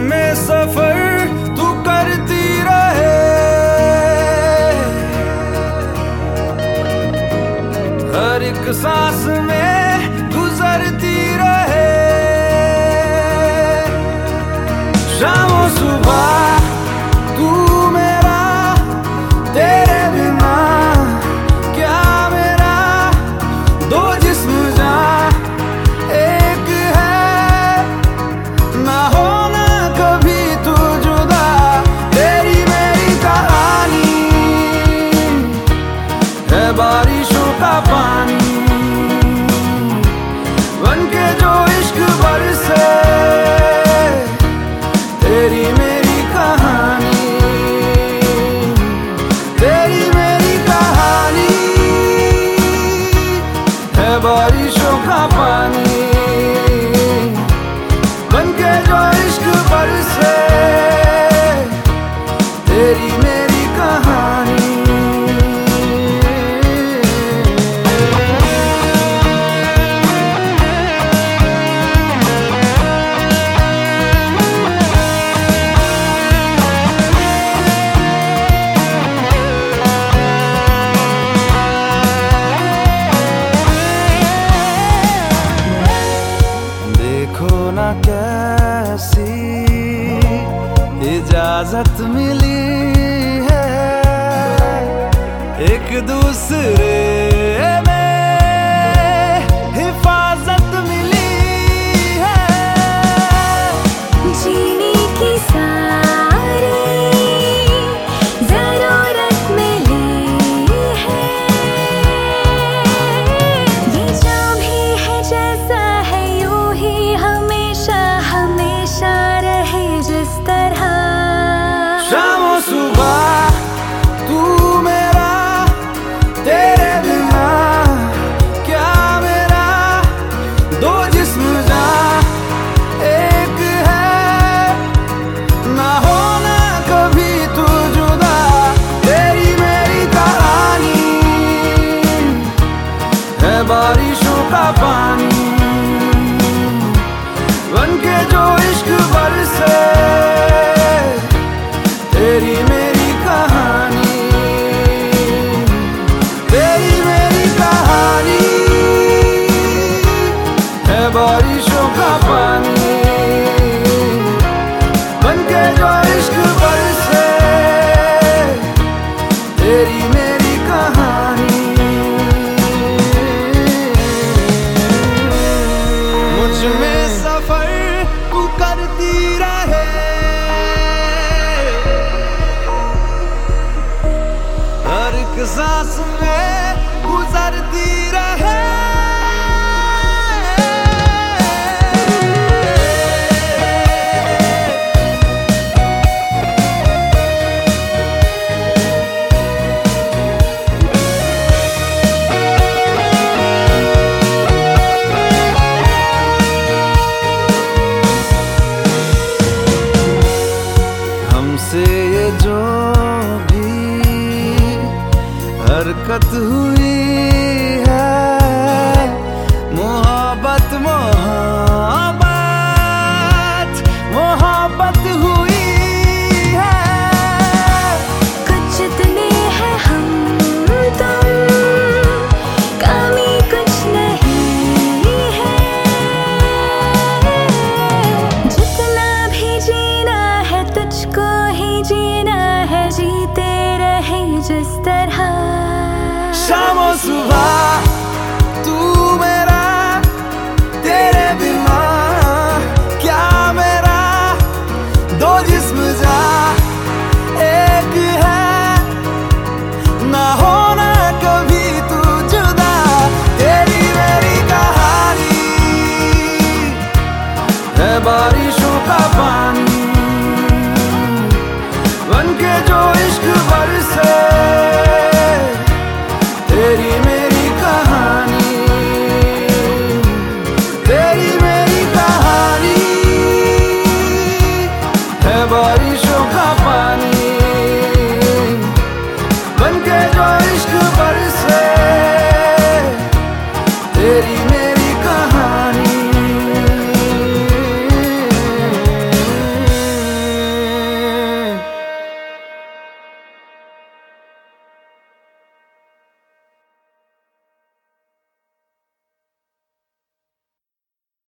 में सफर तू करती रहे, हर एक सांस में गुजरती रहे। शामों सुबह तू मेरा, तेरे बिना क्या मेरा, दो जिस्म जान एक है, ना होना कभी तू जुदा। तेरी मेरी कहानी है बारिशों का पानी, बनके जो इश्क बरसे। तेरी मेरी कहानी, तेरी मेरी कहानी है बारिशों का पानी, बनके जो इश्क बरसे। तेरी मेरी कहानी। देखो ना कैसी इजाजत मिली है, एक दूसरे में हिफाजत मिली है। जीने की सारी जरूरत मिली है, ये जो भी है जैसा है यूं ही हमेशा हमेशा रहे जिस तरह। शामों सुबह तू मेरा, तेरे बिना क्या मेरा, दो जिस्म जान एक है, ना होना कभी तू जुदा। तेरी मेरी कहानी है बारिशों का पानी, बनके जो इश्क बरसे। तेरी मेरी कहानी, तेरी मेरी कहानी है बारिशों का पानी, बनके जो इश्क बरसे। तेरी मेरी कहानी। मुझ में सफर तू करती रहे, हर एक सांस में गुजरती रहे। हमसे ये जो हरकत हुई है, मोहब्बत मोहब्बत मोहब्बत हुई है। कुछ जितने हैं हम तुम, कमी कुछ नहीं है, जितना भी जीना है तुझको ही जीना है, जीते रहे जिस तरह। शामों सुबह तू मेरा, तेरे बिना क्या मेरा, दो जिस्म जा एक है, ना होना कभी तू जुदा। तेरी मेरी कहानी है बारिश